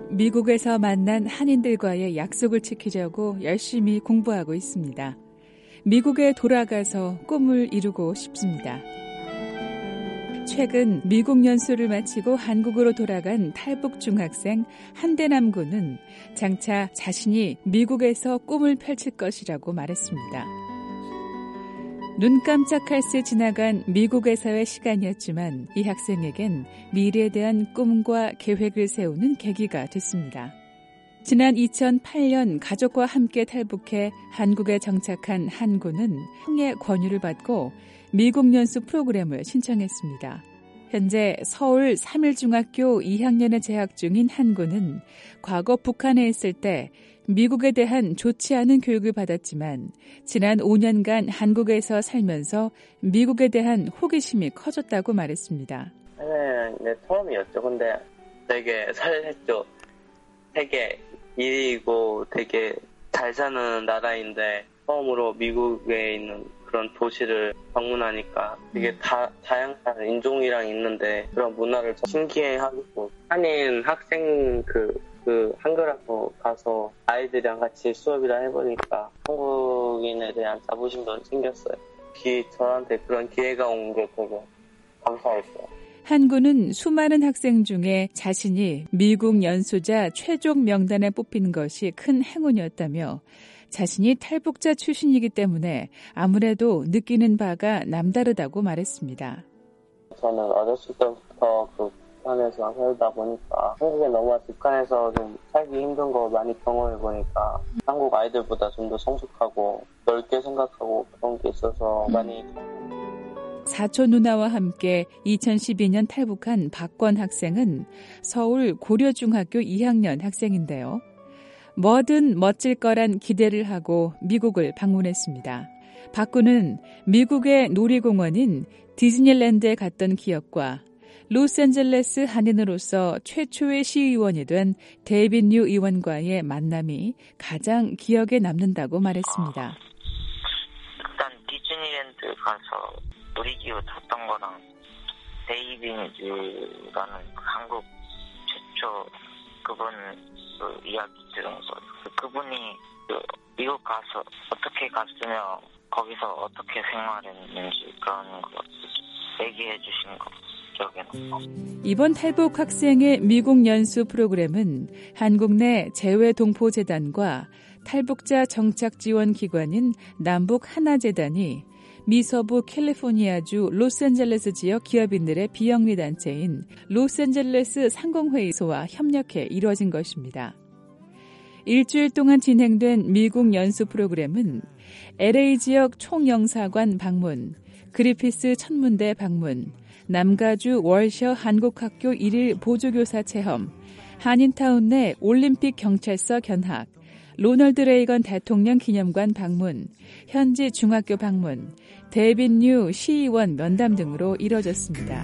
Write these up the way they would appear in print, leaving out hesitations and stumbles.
미국에서 만난 한인들과의 약속을 지키려고 열심히 공부하고 있습니다. 미국에 돌아가서 꿈을 이루고 싶습니다. 최근 미국 연수를 마치고 한국으로 돌아간 탈북 중학생 한대남 군은 장차 자신이 미국에서 꿈을 펼칠 것이라고 말했습니다. 눈 깜짝할 새 지나간 미국에서의 시간이었지만 이 학생에겐 미래에 대한 꿈과 계획을 세우는 계기가 됐습니다. 지난 2008년 가족과 함께 탈북해 한국에 정착한 한 군은 형의 권유를 받고 미국 연수 프로그램을 신청했습니다. 현재 서울 3일중학교 2학년에 재학 중인 한 군은 과거 북한에 있을 때 미국에 대한 좋지 않은 교육을 받았지만 지난 5년간 한국에서 살면서 미국에 대한 호기심이 커졌다고 말했습니다. 네, 처음이었죠. 근데 되게 설렜죠. 세계 1위고 되게 잘 사는 나라인데 처음으로 미국에 있는 그런 도시를 방문하니까 되게 다양한 인종이랑 있는데 그런 문화를 신기해하고 한인 학생 그 한글학교 가서 아이들이랑 같이 수업이랑 해보니까 한국인에 대한 자부심도 생겼어요. 저한테 그런 기회가 온 게 되게 감사했어요. 한 군은 수많은 학생 중에 자신이 미국 연수자 최종 명단에 뽑힌 것이 큰 행운이었다며 자신이 탈북자 출신이기 때문에 아무래도 느끼는 바가 남다르다고 말했습니다. 저는 어렸을 때부터 북한에서 살다 보니까 한국에 넘어와서 북한에서 좀 살기 힘든 거 많이 경험해 보니까 한국 아이들보다 좀 더 성숙하고 넓게 생각하고 그런 게 있어서 많이 사촌 누나와 함께 2012년 탈북한 박권 학생은 서울 고려중학교 2학년 학생인데요. 뭐든 멋질 거란 기대를 하고 미국을 방문했습니다. 박군은 미국의 놀이공원인 디즈니랜드에 갔던 기억과 로스앤젤레스 한인으로서 최초의 시의원이 된 데이빗 뉴 의원과의 만남이 가장 기억에 남는다고 말했습니다. 일단 디즈니랜드 가서 놀이기구 탔던 거랑 데이빗 뉴라는 한국 최초 그분 이야기 들은 거. 그분이 미국 가서 어떻게 갔으며 거기서 어떻게 생활했는지 그런 거 얘기해 주신 거. 이번 탈북 학생의 미국 연수 프로그램은 한국 내 재외동포재단과 탈북자 정착지원기관인 남북하나재단이 미서부 캘리포니아주 로스앤젤레스 지역 기업인들의 비영리 단체인 로스앤젤레스 상공회의소와 협력해 이루어진 것입니다. 일주일 동안 진행된 미국 연수 프로그램은 LA 지역 총영사관 방문, 그리피스 천문대 방문, 남가주 월셔 한국학교 1일 보조교사 체험, 한인타운 내 올림픽 경찰서 견학, 로널드 레이건 대통령 기념관 방문, 현지 중학교 방문, 데이빗 뉴 시의원 면담 등으로 이뤄졌습니다.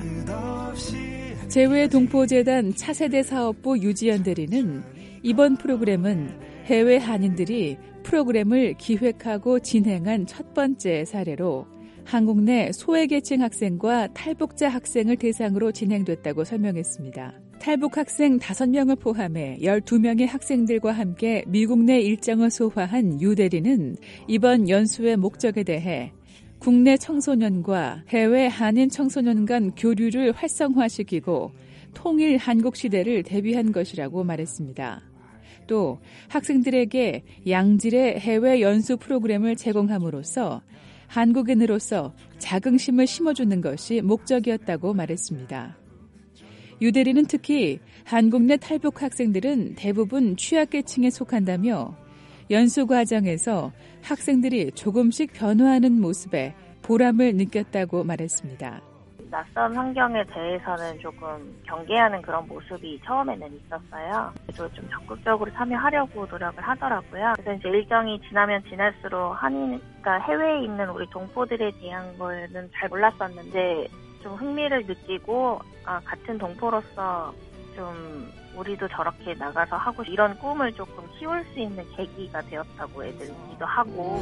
재외동포재단 차세대 사업부 유지연 대리는 이번 프로그램은 해외 한인들이 프로그램을 기획하고 진행한 첫 번째 사례로 한국 내 소외계층 학생과 탈북자 학생을 대상으로 진행됐다고 설명했습니다. 탈북 학생 5명을 포함해 12명의 학생들과 함께 미국 내 일정을 소화한 유 대리는 이번 연수의 목적에 대해 국내 청소년과 해외 한인 청소년 간 교류를 활성화시키고 통일 한국 시대를 대비한 것이라고 말했습니다. 또 학생들에게 양질의 해외 연수 프로그램을 제공함으로써 한국인으로서 자긍심을 심어주는 것이 목적이었다고 말했습니다. 유 대리는 특히 한국 내 탈북 학생들은 대부분 취약계층에 속한다며 연수 과정에서 학생들이 조금씩 변화하는 모습에 보람을 느꼈다고 말했습니다. 낯선 환경에 대해서는 조금 경계하는 그런 모습이 처음에는 있었어요. 그래서 좀 적극적으로 참여하려고 노력을 하더라고요. 그래서 이제 일정이 지나면 지날수록 그러니까 해외에 있는 우리 동포들에 대한 거는 잘 몰랐었는데 좀 흥미를 느끼고 같은 동포로서 좀 우리도 저렇게 나가서 하고 이런 꿈을 조금 키울 수 있는 계기가 되었다고 애들기도 하고.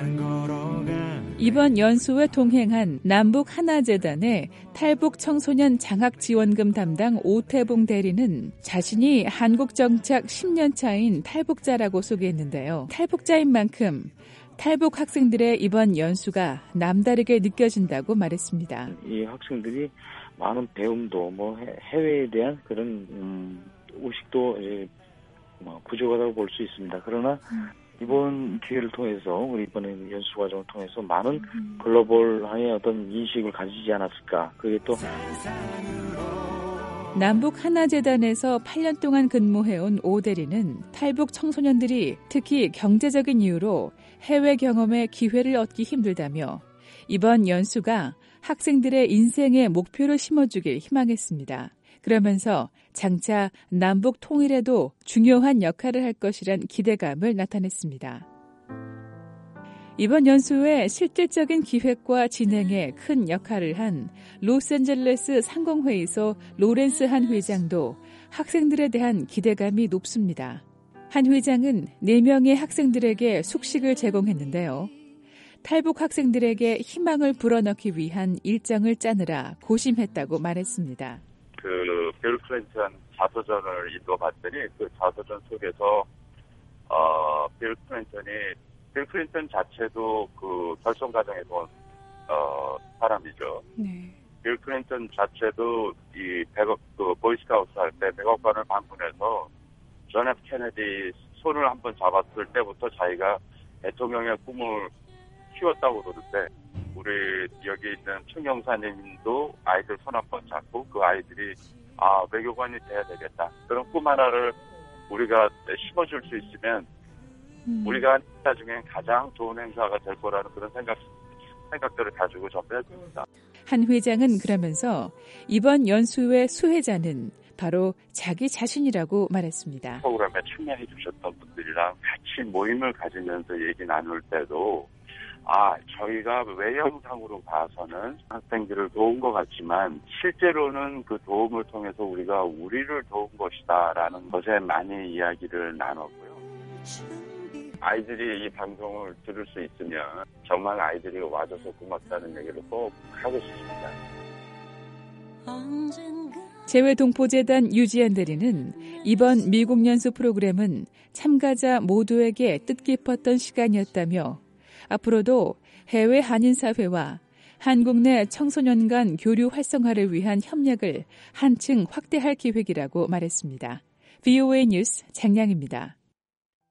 이번 연수에 동행한 남북 하나재단의 탈북 청소년 장학지원금 담당 오태봉 대리는 자신이 한국 정착 10년 차인 탈북자라고 소개했는데요. 탈북자인 만큼 탈북 학생들의 이번 연수가 남다르게 느껴진다고 말했습니다. 이 학생들이 많은 배움도 해외에 대한 그런 의식도 부족하다고 볼 수 있습니다. 그러나 이번 기회를 통해서 우리 이번에 연수 과정을 통해서 많은 글로벌화의 어떤 인식을 가지지 않았을까. 그게 또 남북 하나재단에서 8년 동안 근무해온 오 대리는 탈북 청소년들이 특히 경제적인 이유로 해외 경험의 기회를 얻기 힘들다며 이번 연수가 학생들의 인생의 목표를 심어주길 희망했습니다. 그러면서 장차 남북 통일에도 중요한 역할을 할 것이란 기대감을 나타냈습니다. 이번 연수의 실질적인 기획과 진행에 큰 역할을 한 로스앤젤레스 상공회의소 로렌스 한 회장도 학생들에 대한 기대감이 높습니다. 한 회장은 4명의 학생들에게 숙식을 제공했는데요. 탈북 학생들에게 희망을 불어넣기 위한 일정을 짜느라 고심했다고 말했습니다. 빌 클린턴 자서전을 읽어봤더니 그 자서전 속에서 빌 클린턴 자체도 그 결성 과정에서 온 사람이죠. 네. 빌 클린턴 자체도 이 보이스카우트 할 때 백악관을 방문해서 존 F 케네디 손을 한번 잡았을 때부터 자기가 대통령의 꿈을 키웠다고 그러는데, 우리 여기 있는 최경사님도 아이들 손 한번 잡고 그 아이들이 외교관이 돼야 되겠다, 그런 꿈 하나를 우리가 심어줄 수 있으면 우리가 한 행사 중에 가장 좋은 행사가 될 거라는 그런 생각들을 가지고 전해야 됩니다. 한 회장은 그러면서 이번 연수의 수혜자는 바로 자기 자신이라고 말했습니다. 프로그램에 참여해 주셨던 분들이랑 같이 모임을 가지면서 얘기 나눌 때도 저희가 외형상으로 봐서는 학생들을 도운 것 같지만 실제로는 그 도움을 통해서 우리가 우리를 도운 것이다라는 것에 많이 이야기를 나눴고요. 아이들이 이 방송을 들을 수 있으면 정말 아이들이 와줘서 고맙다는 얘기를 꼭 하고 싶습니다. 재외동포재단 유지연 대리는 이번 미국 연수 프로그램은 참가자 모두에게 뜻깊었던 시간이었다며 앞으로도 해외 한인사회와 한국 내 청소년 간 교류 활성화를 위한 협력을 한층 확대할 계획이라고 말했습니다. VOA 뉴스 장량입니다.